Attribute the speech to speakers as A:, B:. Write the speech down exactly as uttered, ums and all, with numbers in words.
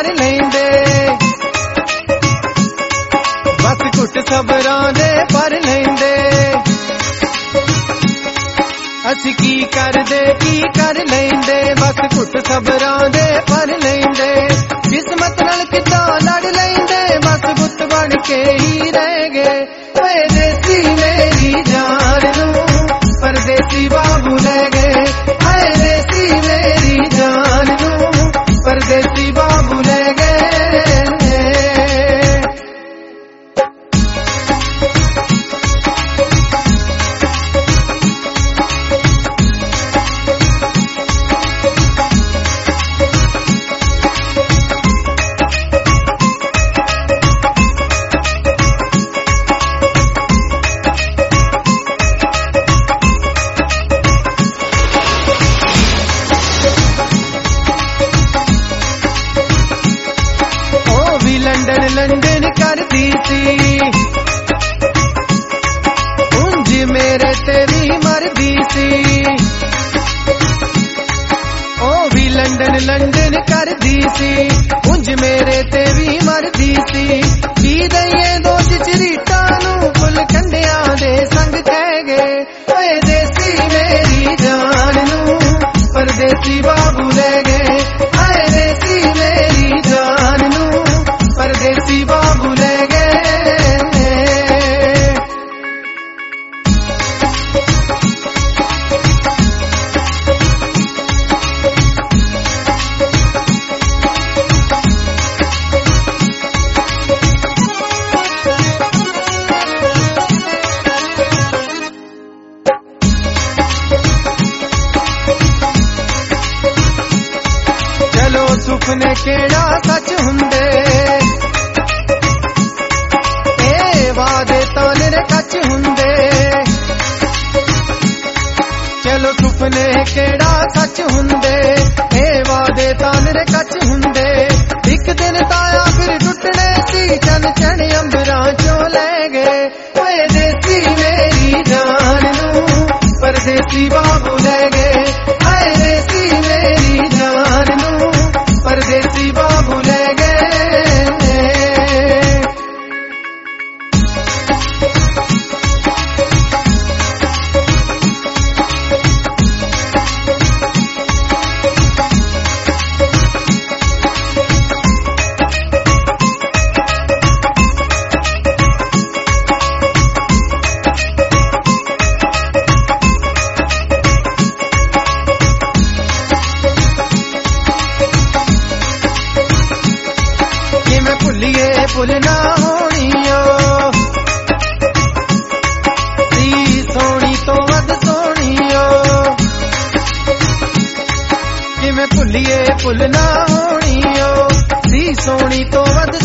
A: कर लेंदे बस घुट सबरां दे पर लेंदे असीं की करदे की कर लेंदे बस घुट सबरां दे पर लेंदे किस्मत नाल किदां लड़ लेंदे बस गुत बन के ही रह गए ओए देसी मेरी जान नूं परदेसी बाबू ले गए हाय देसी मेरी जान नूं परदेसी बाबू ले गए लंडन लंडन करदी सी उंज मेरे ते भी मरदी सी ओ भी लंडन लंडन करदी सी उंज मेरे ते भी मरदी सी की दईए दोष चरीटा नूं फुल कंडिया दे संग कह गए ओए देसी मेरी जान नूं परदेसी बाबू ले गए हाय देसी मेरी जान नूं परदेसी बाबू ले गए चलो सुपने केड़ा सच हुंदे वादे ताने कच हुंदे चलो सुपने केड़ा सच हुंदे ए वादे ताने कच हुंदे एक दिन ताया फिर टुटने सी चन चढ़ अंबरां चों ले गए ओए देसी मेरी जान नूं परदेसी बाबू ले गए हाय देसी मेरी जान नूं परदेसी बाबू ले गए भुलिए भुल ना होनियो सी सोनी तो वध सोनियो कि मैं भुलिए भुल ना होनियो सी सोनी तो वध